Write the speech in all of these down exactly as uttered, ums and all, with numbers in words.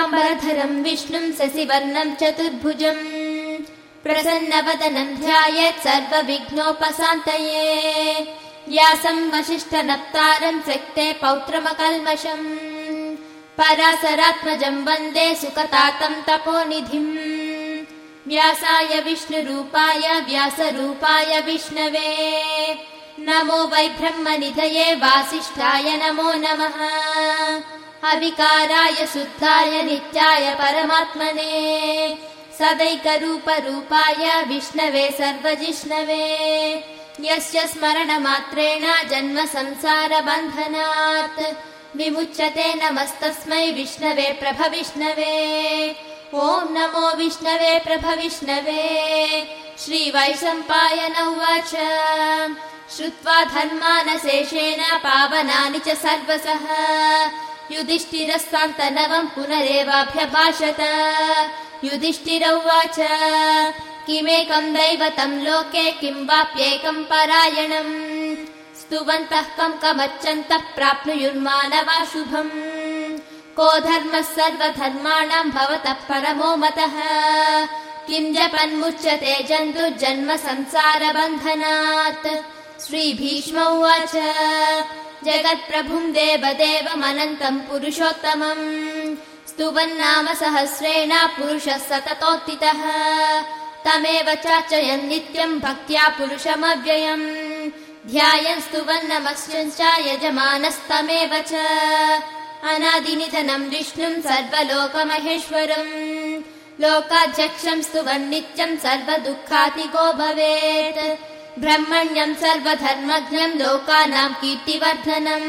शुक्लाम्बरधरं विष्णुं शशिवर्णं चतुर्भुजम् प्रसन्नवदनं ध्यायेत् सर्वविघ्नोपशान्तये व्यासं वसिष्ठनप्तारं त्यक्ते पौत्रमकल्मषम् पराशरात्मजं वन्दे सुकतातं तपोनिधिम् व्यासाय विष्णुरूपाय व्यासरूपाय विष्णवे नमो वै ब्रह्मनिधये वासिष्ठाय नमो नमः अविकाराय शुद्धाय नित्याय परमात्मने सदैकरूपरूपाय विष्णवे सर्वजिष्णवे यस्य स्मरणमात्रेण जन्म संसारबन्धनात् विमुच्यते नमस्तस्मै विष्णवे प्रभविष्णवे ॐ नमो विष्णवे प्रभविष्णवे श्रीवैशम्पायन उवाच श्रुत्वा धर्मानशेषेण पावनानि च सर्वशः युधिष्ठिरस्तान्तनवं पुनरेवाभ्यभाषत युधिष्ठिर उवाच किमेकं दैवतं लोके किं वाप्येकं परायणम् स्तुवन्तः कं कमर्चन्तः प्राप्नुयुर्मानवा शुभम् को धर्मः सर्वधर्माणां भवतः परमो मतः किं जपन्मुच्यते जन्तुर्जन्म संसारबन्धनात् श्रीभीष्म उवाच जगत्प्रभुं देवदेवमनन्तं पुरुषोत्तमम् स्तुवन्नाम सहस्रेण पुरुषः सततोत्थितः तमेव चार्चयन् नित्यं भक्त्या पुरुषमव्ययम् ध्यायन् स्तुवन्नमस्यञ्च यजमानस्तमेव च अनादिनिधनं विष्णुं सर्वलोकमहेश्वरम् लोकाध्यक्षं स्तुवन् नित्यं सर्वदुःखातिको भवेत् ब्रह्मण्यं सर्वधर्मज्ञं लोकानां कीर्तिवर्धनम्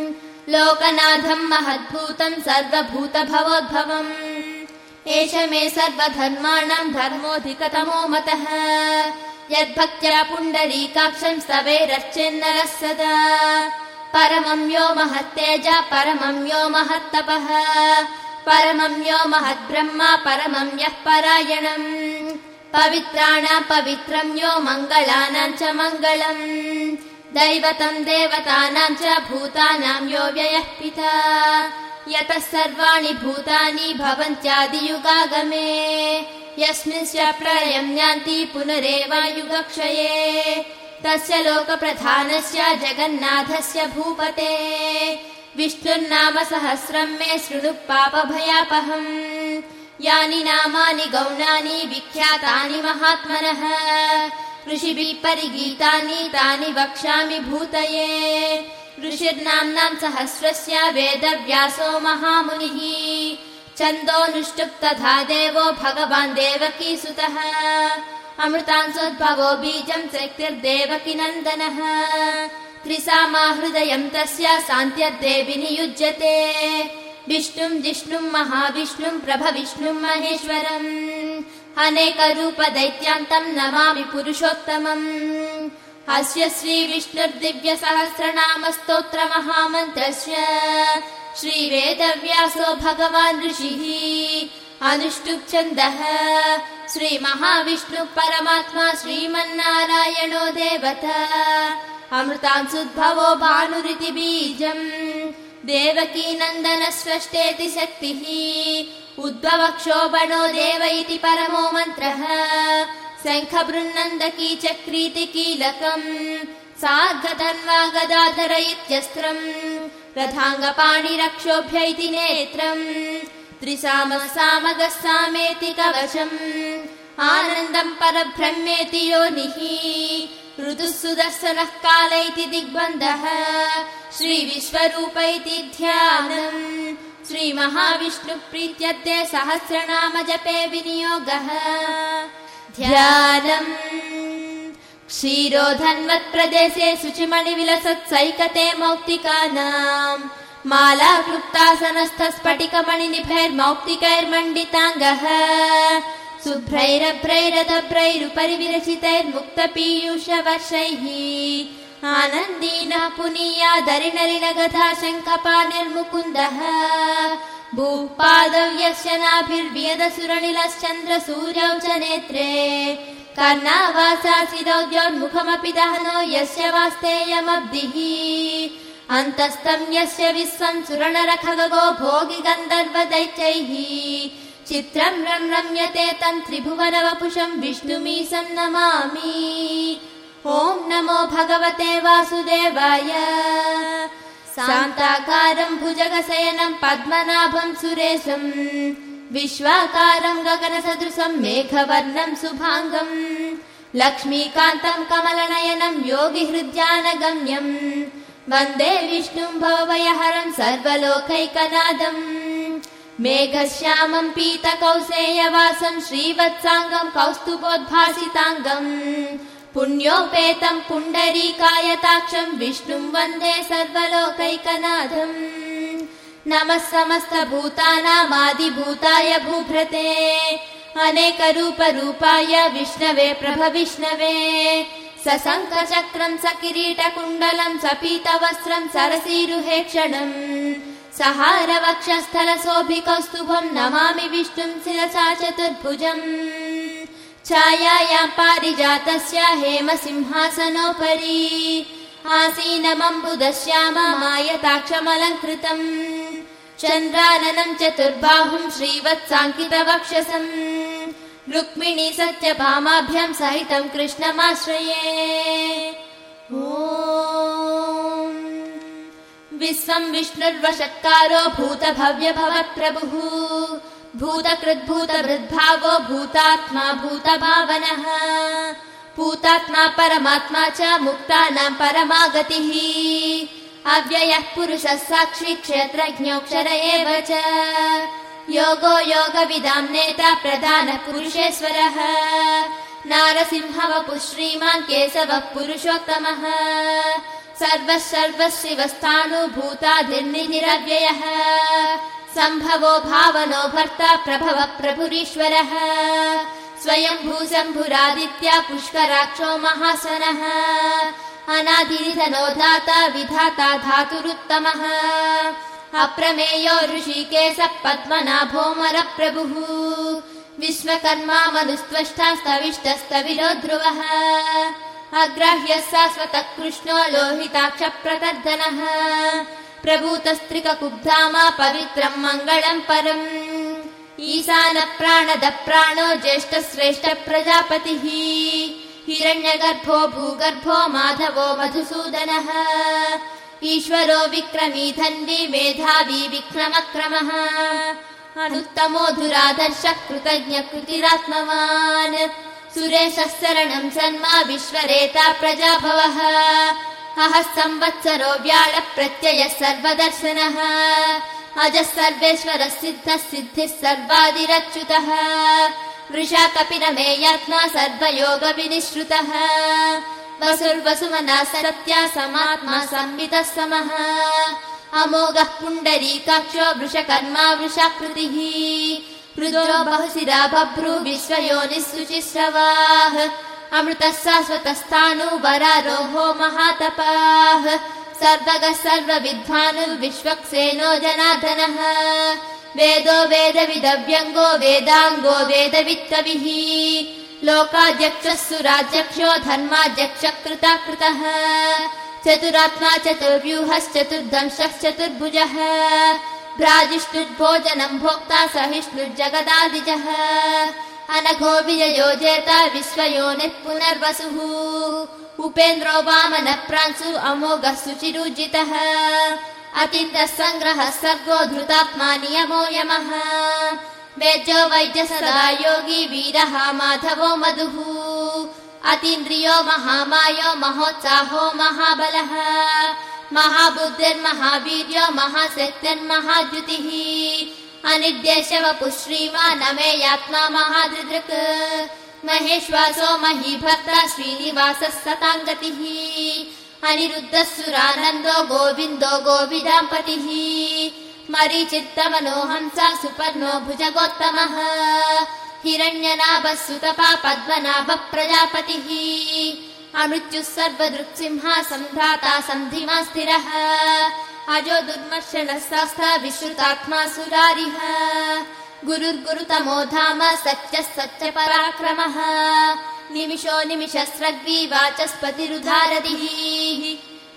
लोकनाथं महद्भूतं सर्वभूतभवोद्भवम् एष मे सर्वधर्माणां धर्मोऽधिकतमो मतः यद्भक्त्या पुण्डरीकाक्षं स्तवेरर्चेन्नरः सदा परमं यो महत्तेजा परमं यो महत्तपः परमं यो महद्ब्रह्मा परमं यः परायणम् पवित्राणां पवित्रं यो मङ्गलानां च मङ्गलम् दैवतं देवतानां च भूतानां यो व्ययः पिता यतः सर्वाणि भूतानि भवन्त्यादियुगागमे यस्मिंश्च प्रलयं यान्ति पुनरेवायुगक्षये तस्य लोकप्रधानस्य जगन्नाथस्य भूपते विष्णुर्नाम सहस्रं मे शृणु पापभयापहम् यानि नामानि गौणानि विख्यातानि महात्मनः ऋषिभिः परिगीतानि तानि वक्ष्यामि भूतये ऋषिर्नाम्नां सहस्रस्य वेदव्यासो महामुनिः छन्दोऽनुष्टुप् तथा देवो भगवान् देवकीसुतः अमृतांसोद्भवो बीजं शक्तिर्देवकी नन्दनः त्रिसामा हृदयं तस्य शान्त्यर्देवि नियुज्यते विष्णुं जिष्णुं महाविष्णुं प्रभविष्णुं महेश्वरम् अनेकरूपदैत्यान्तं नमामि पुरुषोत्तमम् अस्य श्रीविष्णुर्दिव्यसहस्रनामस्तोत्रमहामन्त्रस्य श्रीवेदव्यासो भगवान् ऋषिः अनुष्टुप् छन्दः श्रीमहाविष्णुः परमात्मा श्रीमन्नारायणो देवता अमृतांसुद्भवो भानुरिति बीजम् देवकी नन्दन स्रष्टेति शक्तिः उद्भवक्षोभणो देव इति परमो मन्त्रः शङ्खबृन्नन्दकी चक्रीति कीलकम् सार्धधन्वा गदाधर इत्यस्त्रम् रथाङ्गपाणिरक्षोभ्य इति नेत्रम् त्रिसामः सामगः सामेति कवचम् आनन्दम् परब्रह्मेति योनिः ऋतुः सुदर्शनः काल इति दिग्बन्धः श्रीविश्वरूप इति ध्यानम् श्रीमहाविष्णुप्रीत्यर्थे सहस्रनाम जपे विनियोगः ध्यानम् क्षीरोधन्वत्प्रदेशे शुचिमणिविलसत्सैकते मौक्तिकानाम् माला क्लुप्तासनस्थस्फटिकमणिनिभैर्मौक्तिकैर्मण्डिताङ्गः शुभ्रैरभ्रैरदभ्रैरुपरि विरचितैर्मुक्तपीयूषवर्षैः आनन्दीनः पुनीयादरिणरिणगधा शङ्खपाणिर्मुकुन्दः भूपादव्यस्य नाभिर्व्यदसुरनिलश्चन्द्रसूर्यौ च नेत्रे कर्णावासासिदौद्योन्मुखमपि दहनो यस्य वास्तेयमब्धिः अन्तस्तं यस्य विश्वं सुरनरखगो भोगि गन्धर्वदैत्यैः चित्रं रं रम्यते तं त्रिभुवनवपुषं विष्णुमीशं नमामि। ॐ नमो भगवते वासुदेवाय। शान्ताकारं भुजगशयनं पद्मनाभं सुरेशं विश्वाकारं गगनसदृशं मेघवर्णं शुभाङ्गं लक्ष्मीकान्तं कमलनयनं योगिहृद्यानगम्यं वन्दे विष्णुं भवभयहरं सर्वलोकैकनाथं मेघश्यामं पीतकौसेयवासं श्रीवत्साङ्गं कौस्तुभोद्भासिताङ्गं पुण्योपेतं पुण्डरीकायताक्षं विष्णुं वन्दे सर्वलोकैकनाथम्। नमः समस्तभूतानामादिभूताय भूभृते अनेकरूपरूपाय विष्णवे प्रभविष्णवे सशङ्खचक्रं सकिरीटकुण्डलं सपीतवस्त्रं सरसीरुहेक्षणम् सहारवक्षस्थलशोभिकौस्तुभं नमामि विष्णुं शिरसा चतुर्भुजम्। छायायां पारिजातस्य हेमसिंहासनोपरि आसीनमम्बुदश्याममायताक्षमलङ्कृतम् चन्द्राननं चतुर्बाहुं श्रीवत्साङ्कितवक्षसं रुक्मिणी सत्यभामाभ्यां सहितं कृष्णमाश्रये। ॐ विश्वं विष्णुर्वषट्कारो भूतभव्यभवत्प्रभुः भूतकृद्भूतभृद्भावो भूतात्मा भूतभावनः भूतात्मा परमात्मा च मुक्तानां परमागतिः अव्ययः पुरुषः साक्षी क्षेत्रज्ञोऽक्षर एव च योगो योगविदां नेता प्रधानः पुरुषेश्वरः नारसिंहवपुः श्रीमान् केशवः पुरुषोत्तमः सर्वः सर्वशिवस्थाणुभूताधिर्निधिरव्ययः सम्भवो भावनो भर्ता प्रभवः प्रभुरीश्वरः स्वयंभूशम्भुरादित्या पुष्कराक्षो महासनः अनादिनिधनो दाता विधाता धातुरुत्तमः अप्रमेयो ऋषिकेशः पद्मनाभोऽमरप्रभुः विश्वकर्मा मनुस्त्वष्टा स्तविष्टस्तविरो ध्रुवः अग्राह्यः शाश्वतः कृष्णो लोहिताक्षप्रतर्दनः प्रभूतस्त्रिककुब्धामा पवित्रं मङ्गलं परम् ईशानप्राणदप्राणो ज्येष्ठश्रेष्ठ प्रजापतिः हिरण्यगर्भो भूगर्भो माधवो मधुसूदनः ईश्वरो विक्रमी धन्वी मेधावी विक्रमक्रमः अनुत्तमो धुराधर्षः कृतज्ञ कृतिरात्मवान् सुरेशः शरणं सन्मा विश्वरेता प्रजाभवः अहः संवत्सरो व्याळ प्रत्ययः सर्वदर्शनः अजः सर्वेश्वरः सिद्धः सिद्धिः सर्वादिरच्युतः वृषा कपिनमेयात्मा सर्वयोगविनिश्रुतः वसुर्वसुमना सत्या समात्मा संवितः समः अमोघः पुण्डरीकाक्षो वृषकर्मा वृषाकृतिः रुद्रो बहुशिरा बभ्रू विश्वयोनिः शुचिश्रवाः अमृतः शाश्वतस्थाणुवरारोहो महातपाः सर्वगः सर्वविद्वानुर्विश्वक्सेनो जनार्दनः वेदो वेदविदव्यङ्गो वेदाङ्गो वेदवित्तविः लोकाध्यक्षः सुराध्यक्षो धर्माध्यक्षः कृताकृतः चतुरात्मा चतुर्व्यूहश्चतुर्दंशः चतुर्भुजः भ्राजिष्णुर्भोजनं भोक्ता सहिष्णुर्जगदादिजः अनघो विजयो जेता विश्वयोनिः पुनर्वसुः उपेन्द्रो वामनः प्रांशु अमोघः शुचिरुजितः अतीन्द्रः सङ्ग्रहः सर्गो धृतात्मा नियमो यमः वेद्यो वैद्य सदा योगी वीरः माधवो मधुः अतीन्द्रियो महामायो महोत्साहो महाबलः महाबुद्धिर्महावीर्यो महाशक्तिर्महाद्युतिः अनिर्देशवपुः श्रीमान् अमेयात्मा महादृदृक् महेश्वासो महीभर्ता श्रीनिवासः सताङ्गतिः अनिरुद्धः सुरानन्दो गोविन्दो गोविदाम्पतिः मरीचित्तमनोहंसा सुपर्णो भुजगोत्तमः हिरण्यनाभः सुतपा पद्मनाभः प्रजापतिः अमृत्युः सर्वदृक्सिंहा सन्धाता सन्धिमा स्थिरः अजो दुर्मर्शनः शास्ता विश्रुतात्मा सुरारिः गुरुर्गुरुतमो धाम सत्यः सत्यपराक्रमः निमिषो निमिषस्रग्वी वाचस्पतिरुधारदिः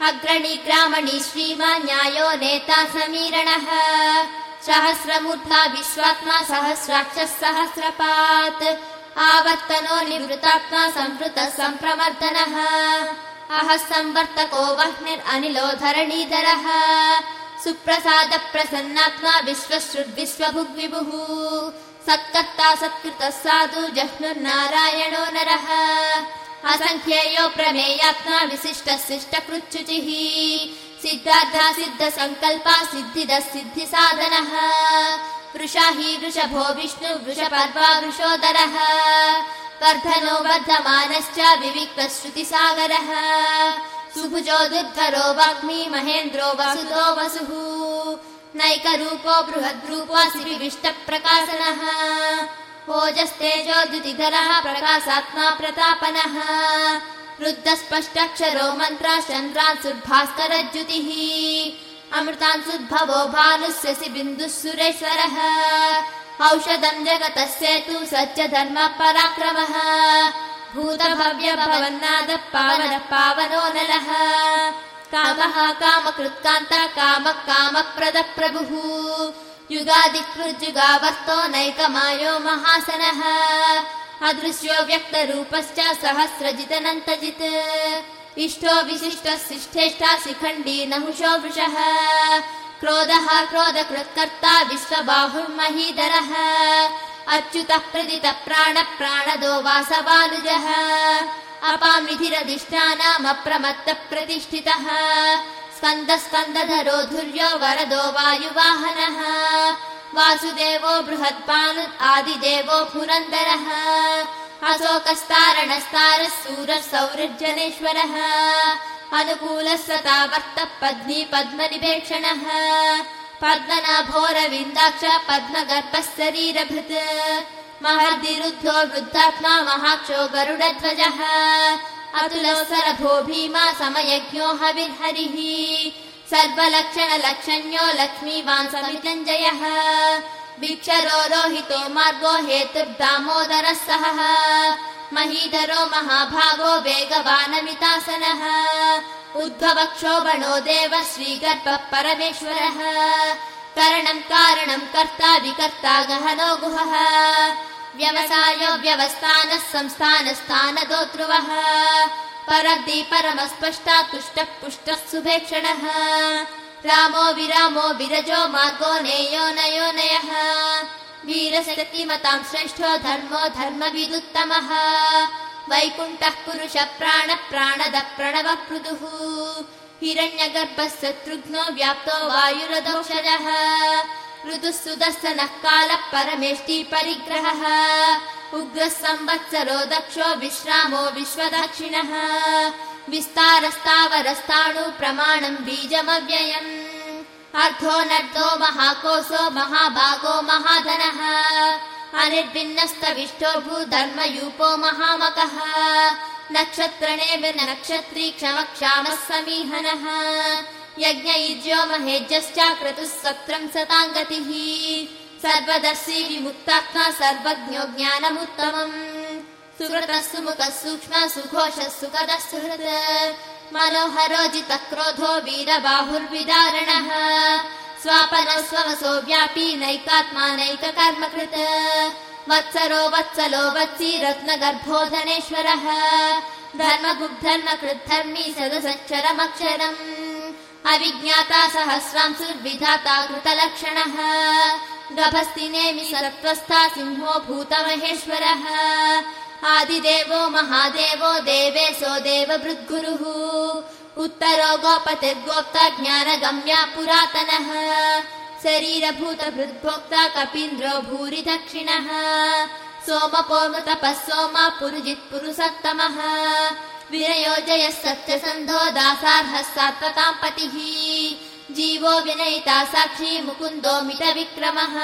अग्रणी ग्रामणी श्रीमान् न्यायो नेता समीरणः सहस्रमूर्धा विश्वात्मा सहस्राक्षः सहस्रपात् आवर्तनो निवृतात्मा संवृतः सम्प्रवर्तनः अहः संवर्तको वह्निरनिलो धरणीधरः सुप्रसाद प्रसन्नात्मा विश्वश्रुद्विश्वभुग्विभुः सत्कर्ता सत्कृतः साधु जह्नुर्नारायणो नरः असङ्ख्येयो प्रमेयात्मा विशिष्टः शिष्टकृच्छुचिः सिद्धार्था सिद्धसङ्कल्पा सिद्धिदः सिद्धिसाधनः वृषा हि वृषभो विष्णु वृषपर्वा वृषोदरः वर्धनो वर्धमानश्च विविक्तः श्रुतिसागरः सुभुजो दुर्धरो वाग्मी महेन्द्रो वसुतो वसुः नैकरूपो बृहद्रूपोऽसि विविष्टप्रकाशनः ओजस्तेजो द्युतिधरः प्रकाशात्मा प्रतापनः रुद्धस्पष्टाक्षरो मन्त्रः चन्द्रांशुर्भास्करज्युतिः अमृतांशुद्भवो भानुस्यसि बिन्दुः सुरेश्वरः औषधम् जगतः सेतु सच्च धर्म पराक्रमः भूतभव्यभवन्नादः पावनः पावनो नलः कामः कामकृत्कान्ता कामः कामप्रदः प्रभुः युगादिकृज्जुगावर्तो नैकमायो महासनः अदृश्यो व्यक्तरूपश्च सहस्रजितनन्तजित् इष्टो विशिष्टः शिष्ठेष्टा शिखण्डी नहुषो वृषः क्रोधः क्रोधकृत्कर्ता विश्वबाहुर्महीधरः अच्युतः प्रदितः प्राणः प्राणदो वासवानुजः अपामिधिरधिष्ठानमप्रमत्तः प्रतिष्ठितः स्कन्दः स्कन्दधरो धुर्यो वरदो वायुवाहनः वासुदेवो बृहत्पानु आदिदेवो पुरन्दरः अशोकस्तारणस्तारः सूरः सौरजनेश्वरः अनुकूलः सतावर्तः पद्मी पद्मनिभेक्षणः पद्मनाभोरविन्दाक्ष पद्मगर्भः शरीरभृत् महर्दिरुद्धो वृद्धात्मा महाक्षो गरुडध्वजः अतुलवसरभो भीमा समयज्ञो हविर्हरिः सर्वलक्षणलक्षण्यो लक्ष्मीवान् समितञ्जयः वीक्षरो रोहितो मार्गो हेतुर्दामोदरः सहः महीधरो महाभागो वेगवानमितासनः उद्भवक्षोभणो देव श्रीगर्भः परमेश्वरः करणम् कारणम् कर्ता विकर्ता गहनो गुहः व्यवसायो व्यवस्थानः संस्थानस्थानदोतृवः परद्दि परमस्पष्टा तुष्टः पुष्टः सुभेक्षणः रामो विरामो विरजो मार्गो नेयो नयो नयः वीरशक्तिमताम् श्रेष्ठो धर्मो धर्मविदुत्तमः वैकुण्ठः पुरुषः प्राणः प्राणदः प्रणवः पृथुः हिरण्यगर्भः शत्रुघ्नो व्याप्तो वायुरदौषधः ऋतुः सुदर्शनः कालः परमेष्टि परिग्रहः उग्रः संवत्सरो दक्षो विश्रामो विश्वदक्षिणः विस्तारस्तावरस्ताणु प्रमाणम् बीजमव्ययम् अर्धो नर्धो महाकोशो महाभागो महाधनः अनिर्भिन्नस्तविष्टो भूधर्मयूपो महामकः नक्षत्रणेव नक्षत्री क्षमक्षामः समीहनः यज्ञयुज्यो महेज्यश्च क्रतुः सत्रम् सताङ्गतिः सर्वदर्शी विमुक्तात्मा सर्वज्ञो ज्ञानमुत्तमम् सुकृतः सुमुखः सूक्ष्मः सुघोषः सुखदः सुहृत् मनोहरोजितः क्रोधो वीरबाहुर्विदारणः स्वापनः स्ववसो व्यापी नैकात्मा नैककर्मकृत् वत्सरो वत्सलो वत्सी रत्नगर्भो धनेश्वरः धर्मगुग्धर्मकृद्धर्मी सदसक्षरमक्षरम् अविज्ञाता सहस्रांशुर्विधाता कृतलक्षणः गभस्तिनेमि सत्त्वस्था सिंहो भूतमहेश्वरः आदिदेवो महादेवो देवेशो देवभृद्गुरुः उत्तरो गोपतिर्गोप्ता ज्ञानगम्या पुरातनः शरीरभूतभृद्भोक्ता कपीन्द्रो भूरि दक्षिणः सोमपोमृतपः सोमा पुरुजित् पुरुषोत्तमः विनयोजयः सत्यसन्धो दासार्हः सात्वताम् पतिः जीवो विनयिता साक्षी मुकुन्दो मितविक्रमः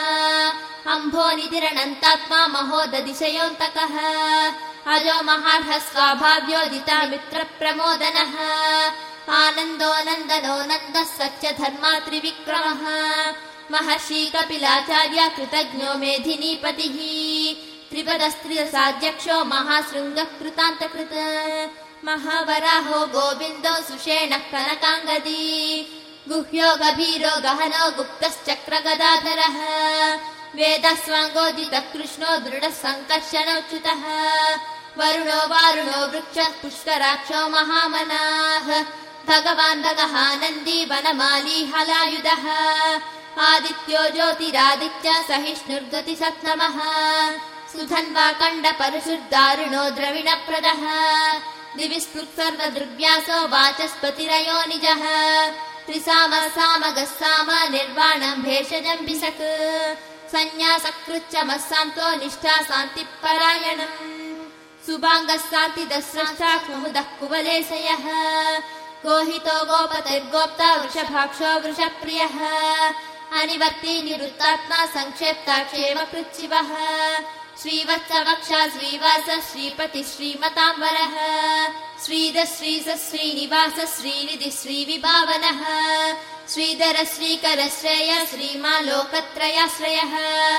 अम्भोनिधिरनन्तात्मा महोदधिशयोऽन्तकः अजो महार्हः स्वाभाव्योदिता मित्रप्रमोदनः आनन्दो नन्दनो नन्दः सत्यधर्मा त्रिविक्रमः महर्षि कपिलाचार्य कृतज्ञो मेधिनीपतिः त्रिपदस्त्रिदशाध्यक्षो महाशृङ्गः कृतान्तकृत् महावराहो गोविन्दो सुषेणः कनकाङ्गदी गुह्यो गभीरो गहनो गुप्तश्चक्रगदाधरः वेदस्वाङ्गोदितः कृष्णो दृढः सङ्कर्षणोच्युतः वरुणो वारुणो वृक्षः पुष्कराक्षो महामनाः भगवान् भगहानन्दी वनमाली हलायुधः आदित्यो ज्योतिरादित्य सहिष्णुर्गतिसत्नमः सुधन्वा कण्डपरशुर्दारुणो द्रविणप्रदः दिवि स्फुत्सर्वदृग्व्यासो वाचस्पतिरयो निजः त्रिसामः सामगः साम निर्वाणम् भेषजम् विसक् संन्यासकृच्चमः सान्तो निष्ठा शान्तिपरायणम् सुभाङ्गः शान्तिदस्रष्टा कुमुदः कुवलेशयः गोहितो गोपतिर्गोप्ता वृषभाक्षो वृषप्रियः अनिवर्ती निवृत्तात्मा संक्षेप्ताक्षेम कृच्छिवः श्रीवत्सवक्षा श्रीवास श्रीपति श्रीमताम्बरः श्रीधर श्रीस श्रीनिवास श्रीनिधि श्रीविभावनः श्रीधर श्रीकर श्रेय श्रीमालोकत्रयाश्रयः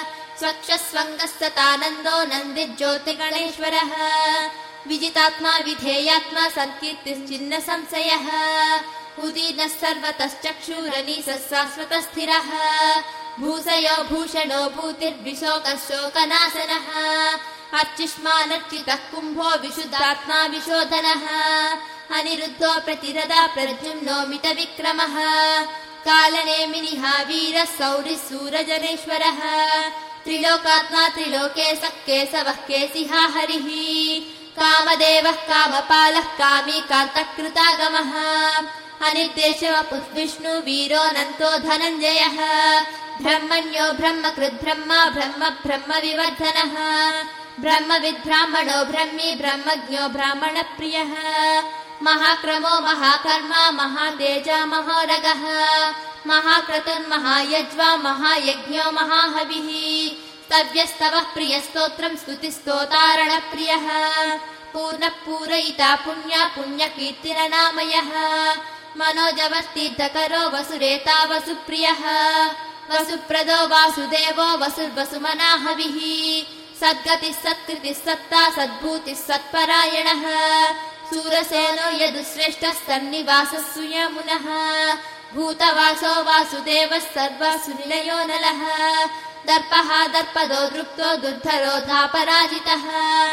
स्वक्षस्वङ्गस्ततानन्दो नन्दिज्योतिगणेश्वरः विजितात्मा विधेयात्मा सत्कीर्तिश्चिन्न संशयः उदीर्णः सर्वतश्चक्षुरनीशः शाश्वतस्थिरः भूषयो भूषणो भूतिर्विशोकः शोकनाशनः अर्चिष्मानर्चितः कुम्भो विशुद्धात्मा विशोधनः अनिरुद्धो प्रतिरदा प्रद्युम्नो मितविक्रमः कालनेमिनिः वीरः सौरिः सूरजनेश्वरः त्रिलोकात्मा त्रिलोकेशः केशवः केशिहा हरिः कामदेवः कामपालः कामी कान्तकृतागमः अनिर्देशवपुः विष्णु वीरोऽनन्तो धनञ्जयः ब्रह्मण्यो ब्रह्मकृद्ब्रह्मा ब्रह्म ब्रह्म विवर्धनः ब्रह्मविद्ब्राह्मणो ब्रह्मी ब्रह्मज्ञो ब्राह्मणप्रियः महाक्रमो महाकर्मा महातेजा महोरगः महाक्रतुर्महायज्वा महायज्ञो महाहविः स्तव्यस्तवः प्रियस्तोत्रम् स्तुतिस्तोतारणप्रियः पूर्णः पूरयिता पुण्या पुण्यकीर्तिरनामयः मनोजवर्तीर्थकरो वसुरेता वसुप्रियः वसुप्रदो वासुदेवो वसुर्वसुमनाहविः सद्गतिः सत्कृतिः सत्ता सद्भूतिः सत्परायणः सूरसेनो यदुश्रेष्ठः सन्निवासः सुयमुनः भूतवासो वासुदेवः सर्वसुनिलयो नलः दर्पः दर्पदो दृप्तो दुर्धरो धापराजितः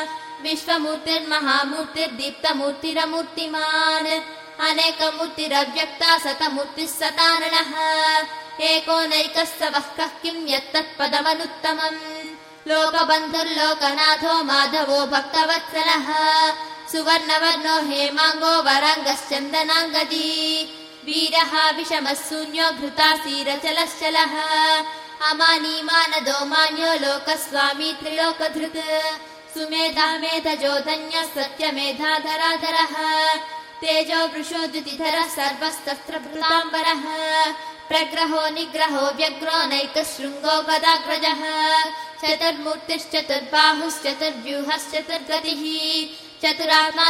विश्वमूर्तिर्महामूर्तिर्दीप्तमूर्तिरमूर्तिमान् अनेकमूर्तिरव्यक्ता शतमूर्तिः शताननः एको नैकः स वः कः किम् यत्तत्पदमनुत्तमम् लोकबन्धुर्लोकनाथो माधवो भक्तवत्सलः सुवर्णवर्णो हेमाङ्गो वराङ्गश्चन्दनाङ्गदी वीरः विषमः शून्यो घृतासीरचलश्चलः अमानीमानदो मान्यो लोकस्वामी त्रिलोकधृत् सुमेधा मेधजो धन्यः सत्यमेधाधराधरः तेजो वृषो द्युतिधरः सर्वस्तत्र भृताम्बरः प्रग्रहो निग्रहो व्यग्रो नैकः शृङ्गो गदाग्रजः चतुर्मूर्तिश्चतुर्बाहुश्चतुर्व्यूहश्चतुर्गतिः चतुरात्मा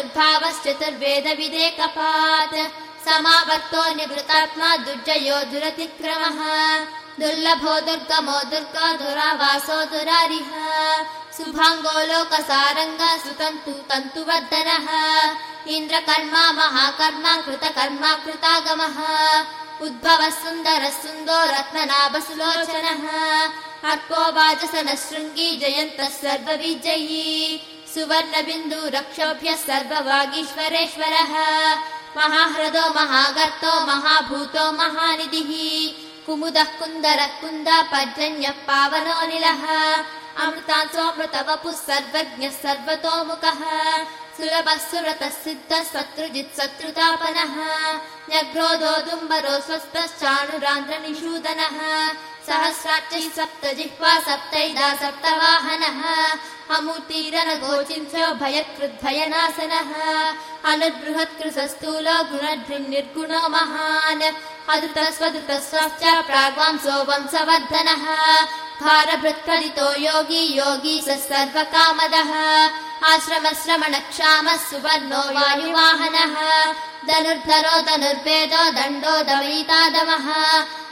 चतुर्भावश्चतुर्वेदविदेकपात् समावर्तो निवृतात्मा दुर्जयो दुरतिक्रमः दुर्लभो दुर्गमो दुर्गा दुरावासो दुरारिः शुभाङ्गो लोकसारङ्ग सुतन्तु तन्तुवर्धनः इन्द्रकर्मा महाकर्मा कृतकर्मा कृतागमः उद्भवः सुन्दरः सुन्दो रत्ननाभसुलोचनः अर्को वाजसनः शृङ्गी जयन्तः सर्वविजयी सुवर्णबिन्दु रक्षोभ्यः सर्ववागीश्वरेश्वरः महाह्रदो महागर्तो महाभूतो महानिधिः कुमुदः कुन्दरः कुन्दा पर्जन्यः पावनोऽनिलः अमृतांसोऽमृतवपुः सर्वज्ञः सर्वतोमुखः सुलभः सुव्रतः सिद्धः शत्रुजित् शत्रुतापनः न्यग्रोधो दुम्बरो स्वस्थश्चाणुरान्ध्रनिषूदनः सहस्राक्षः सप्तजिह्वा सप्तैदा सप्तवाहनः अमूर्तिरनघोचिन्त्यो भयकृद्भयनाशनः अनुबृहत्कृशस्थूलो गुणधृन्निर्गुणो महान् अधृतस्वधृतस्वाश्च प्राग्वांसो वंशवर्धनः भारभृत्कलितो योगी योगी स सर्वकामदः आश्रमश्रमणक्षामः सुवर्णो वायुवाहनः धनुर्धरो धनुर्वेदो दण्डो दमयितादमः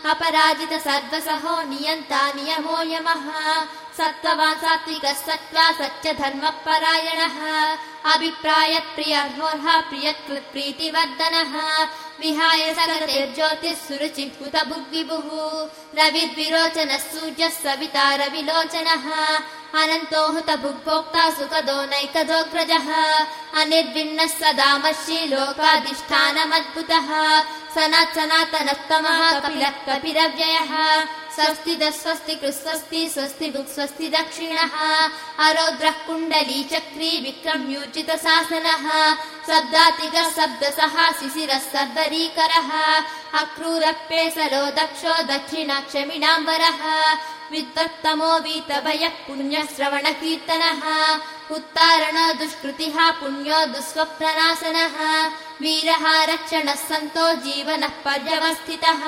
अपराजित सर्वसहो नियन्ता नियमो यमः सत्त्ववान् सात्विकः सत्त्वा सच्च धर्मपरायणः अभिप्राय प्रियर्होर्ह प्रियकृत् प्रीतिवर्धनः विहाय सकलैर्ज्योतिः सुरुचिः उत भुग्विभुः रविद्विरोचनः सूर्यः सविता रविलोचनः अनन्तो हुत भुग्भोक्ता सुखदो नैकदोऽग्रजः अनिर्भिन्नः सदामर्षि लोकाधिष्ठानमद्भुतः सनात् सनातनोत्तमः कपिलः कपिरव्ययः स्वस्ति स्वस्ति कृस्वस्ति स्वस्ति भुक् स्वस्ति दक्षिणः अरौद्रः कुण्डली चक्री विक्रम्यूर्जित शासनः शब्दातिगः शब्दसः शिशिरः सर्वरीकरः अक्रूरप्येसरो दक्षो दक्षिणाक्षमिणाम्बरः विद्वत्तमो वीतभयः पुण्यः श्रवणकीर्तनः उत्तारणो दुष्कृतिः पुण्यो दुःस्वप्ननाशनः वीरः रक्षणः सन्तो जीवनः पर्यवस्थितः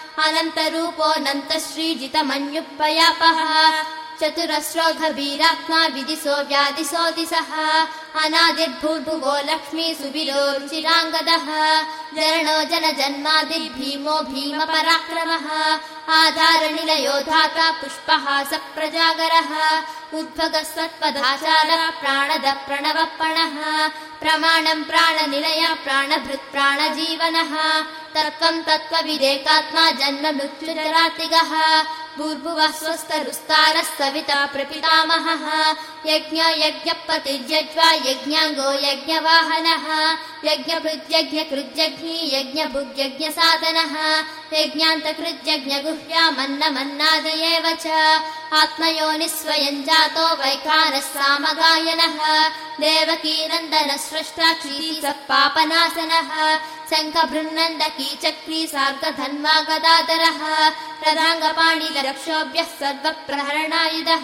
अनन्तरूपोऽनन्तश्रीजितमन्युपयापः चतुरस्रोघवीरात्मा विदिशो व्यादिशो दिशः अनादिर्भूर्भुवो लक्ष्मी सुविरो रुचिराङ्गदः जरणो जनजन्मादिर्भीमो भीमपराक्रमः आधारनिलयो धाता पुष्पहास प्रजागरः उद्भगः सत्पदाचारः प्राणदः प्रणवपणः प्रमाणम् प्राणनिलय प्राणभृत् प्राणजीवनः तत्त्वम् तत्त्वविदेकात्मा जन्म मृत्युजरातिगः भूर्भुवः स्वस्तरुस्तारः सविता प्रपितामहः यज्ञो यज्ञपतिर्यज्वा यज्ञाङ्गो यज्ञवाहनः यज्ञभृद्यज्ञकृज्यज्ञी यज्ञभुग्यज्ञसाधनः यज्ञान्तकृज्यज्ञगुह्यामन्नमन्नादयेव च आत्मयोनिः स्वयम् जातो वैखानः सामगायनः देवकीनन्दनः स्रष्टा क्षीरः पापनाशनः शङ्खबृन्नन्दकी चक्री सार्गधन्वा गदाधरः रदाङ्गपाणिलरक्षोभ्यः सर्वप्रहरणायुधः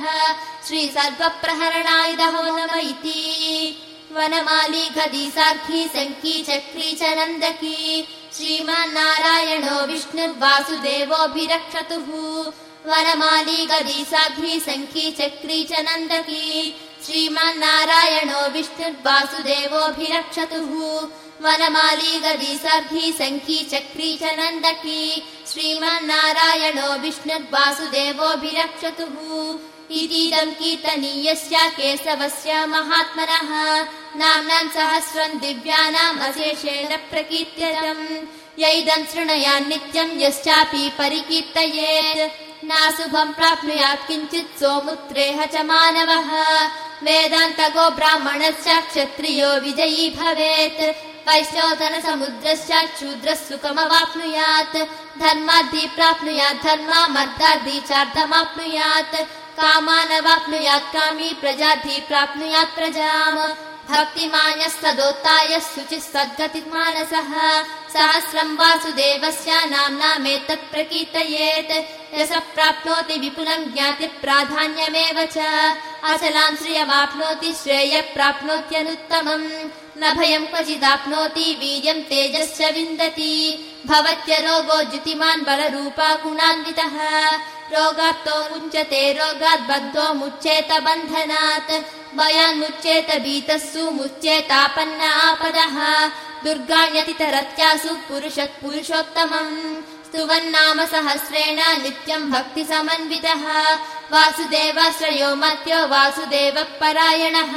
श्रीसर्वप्रहरणायुधो नम इति वनमाली गदी सार्खी शङ्खी चक्री च नन्दकी श्रीमान्नारायणो विष्णुर्वासुदेवोऽभिरक्षतुः वनमाली गदी सार्खी शङ्खी चक्री च नन्दकी श्रीमान्नारायणो विष्णुर्वासुदेवोऽभिरक्षतुः वनमाली गदी सार्खी शङ्खी चक्री च नन्दकी श्रीमान्नारायणो विष्णुर्वासुदेवोऽभिरक्षतुः इतीदम् कीर्तनीयस्य केशवस्य महात्मनः नाम्नाम् सहस्रम् दिव्यानाम् अशेषेण प्रकीर्त्यतम् यैदम् शृणुयान् नित्यम् यश्चापि परिकीर्तयेत् नाशुभम् प्राप्नुयात् किञ्चित् सोमुत्रेह च मानवः वेदान्तगो ब्राह्मणश्च क्षत्रियो विजयी भवेत् वैश्योधनसमुद्रश्च शूद्रः सुखमवाप्नुयात् धर्माद्धि प्राप्नुयात् धर्मामर्धाद्धि चार्धमाप्नुयात् कामानवाप्नुयात् कामी प्रजाद्धि प्राप्नुयात् प्रजाम् भक्तिमान्यस्तदोत्ताय शुचिः सद्गतिमानसः सहस्रम् वासुदेवस्य नाम्नामेतत् प्रकीर्तयेत् यशः प्राप्नोति विपुलम् ज्ञातिप्राधान्यमेव च अचलाम् श्रियमाप्नोति श्रेयः प्राप्नोत्यनुत्तमम् न भयम् क्वचिदाप्नोति वीर्यम् तेजश्च विन्दति भवत्यरोगो द्युतिमान् बलरूपा गुणान्वितः रोगात्तो मुच्यते रोगात् बद्धो मुच्येत बन्धनात् भयान्मुच्येत भीतस्सु मुच्येतापन्न आपदः दुर्गाण्यतितरत्यासु पुरुषः पुरुषोत्तमम् स्तुवन्नाम सहस्रेण नित्यम् भक्तिसमन्वितः वासुदेवाश्रयो मर्त्यो वासुदेवः परायणः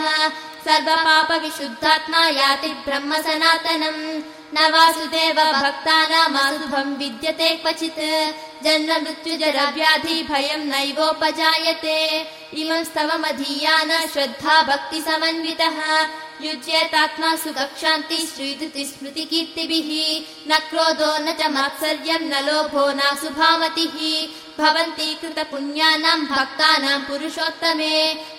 सर्वपापविशुद्धात्मा याति ब्रह्म सनातनम् न वासुदेव भक्तानामाशुभम् विद्यते क्वचित् जन्म मृत्युजरव्याधि भयम् नैवोपजायते इमम् स्तवमधीयान श्रद्धा भक्तिसमन्वितः युज्येतात्मा सुखक्षान्ति श्रीधृति स्मृतिकीर्तिभिः न क्रोधो न च मात्सर्यम् न लोभो नाशुभामतिः भवन्ति कृतपुण्यानाम् भक्तानाम् पुरुषोत्तमे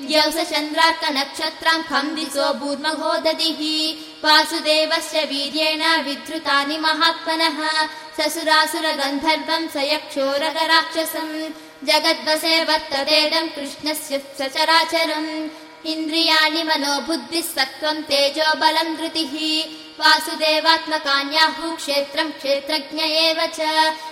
द्यौसचन्द्रार्कनक्षत्राम् खम् दिशो भूर्महो दधिः वासुदेवस्य वीर्येण विधृतानि महात्मनः ससुरासुरगन्धर्वम् स यक्षोरगराक्षसम् जगद्वसे वर्ततेदम् कृष्णस्य सचराचरम् इन्द्रियाणि मनो बुद्धिः सत्त्वम् तेजो बलम् धृतिः वासुदेवात्मकान्याहुः क्षेत्रम् क्षेत्रज्ञ एव च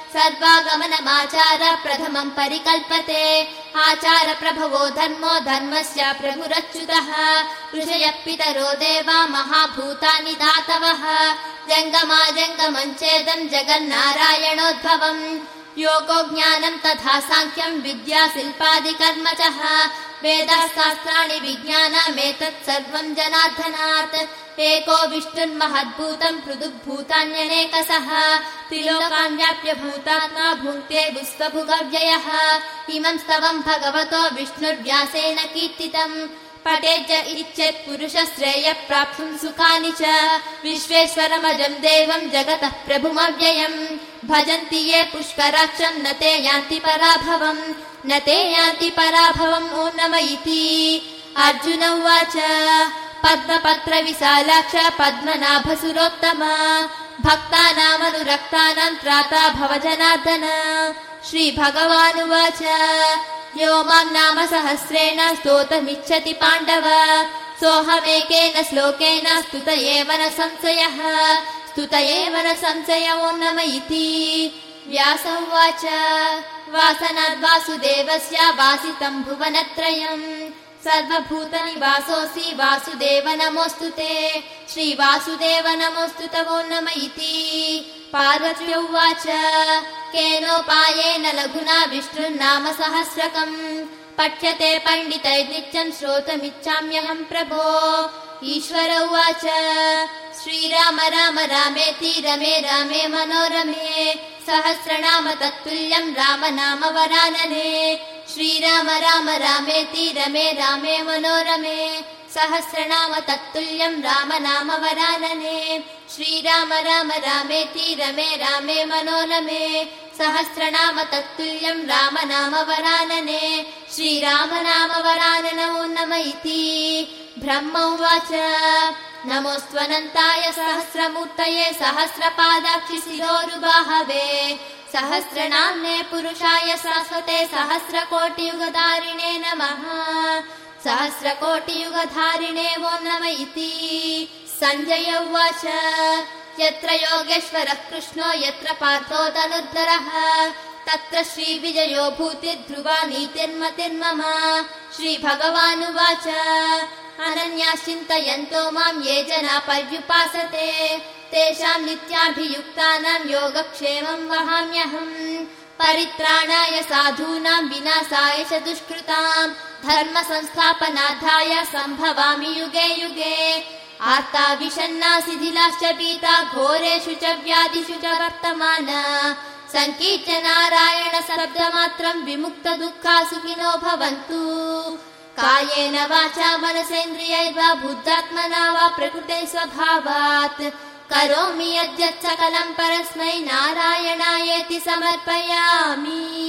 सर्वागमनमाचार प्रथमम् परिकल्पते आचार प्रभवो धर्मो धर्मस्य प्रभुरच्युतः ऋषयः पितरो देवा महाभूतानि धातवः जङ्गमा जङ्गमम् चेदम् जगन्नारायणोद्भवम् योगो ज्ञानं तथा साङ्ख्यं विद्या शिल्पादिकर्म च वेदाः शास्त्राणि विज्ञानमेतत् सर्वं जनार्दनात् एको विष्णुर्महद्भूतं पृथग्भूतान्यनेकशः त्रिलोकान् व्याप्य भूतात्मा भुङ्क्ते विश्वभुगव्ययः इमं स्तवं भगवतो विष्णुर्व्यासेन कीर्तितम् पठेज्ज इच्छेत् पुरुषश्रेय प्राप्तुं सुखानि च विश्वेश्वरमजं देवं जगतः प्रभुमव्ययम् भजन्ति ये पुष्कराक्षं न ते यान्ति पराभवम् न ते यान्ति पराभवम् ओ नम इति अर्जुन उवाच पद्मपत्र विशालाक्ष पद्मनाभसुरोत्तम भक्तानामनुरक्तानां त्राता भव जनार्दन श्रीभगवानुवाच यो मां नाम सहस्रेण स्तोतुमिच्छति पाण्डव सोऽहमेकेन श्लोकेन स्तुत एव न संशयः स्तुत एव न संशयो नम इति व्यास उवाच वासनाद्वासुदेवस्य वासितं भुवनत्रयम् सर्वभूतनिवासोऽसि वासुदेव नमोऽस्तु ते श्रीवासुदेव नमोऽस्तु तवो नम इति पार्वती उवाच केनोपायेन लघुना विष्णुर्नाम सहस्रकम् पठ्यते पण्डितैर्नित्यं श्रोतुमिच्छाम्यहं प्रभो ईश्वर उवाच श्रीराम राम रामेति रमे रामे मनोरमे सहस्रनाम तत्तुल्यं राम नाम वरानने श्रीराम राम रामेति रमे रामे मनोरमे सहस्रनाम तत्तुल्यं राम नाम वरानने श्रीराम राम रामेति रमे रामे मनोरमे सहस्रनाम तत्तुल्यं राम नाम वरानने श्रीराम नाम वराननो नम इति ब्रह्म उवाच नमोऽस्त्वनन्ताय सहस्रमूर्तये सहस्रपादाक्षि शिरोरुबाहवे सहस्रनाम्ने पुरुषाय शाश्वते सहस्रकोटियुगधारिणे नमः सहस्रकोटियुगधारिणे वो नम इति सञ्जय उवाच यत्र योगेश्वरः कृष्णो यत्र पार्थो धनुर्धरः तत्र श्रीविजयो भूतिर्ध्रुवा नीतिर्मतिर्मम श्रीभगवानुवाच अनन्याश्चिन्तयन्तो मां ये जना पर्युपासते तेषां नित्याभियुक्तानां योगक्षेमं वहाम्यहम् परित्राणाय साधूनां विनाशाय च दुष्कृतां धर्म संस्थापनार्थाय सम्भवामि युगे युगे आर्ता विषन्ना शिथिलाश्च पीता घोरेषु च व्याधिषु च वर्तमान सङ्कीर्त्य नारायण शब्दमात्रं विमुक्त दुःखा सुखिनो भवन्तु कायेन वाचा मनसेन्द्रियैर्वा बुद्धात्मना वा प्रकृते स्वभावात् करोमि यद्यत् सकलं परस्मै नारायणायेति समर्पयामि।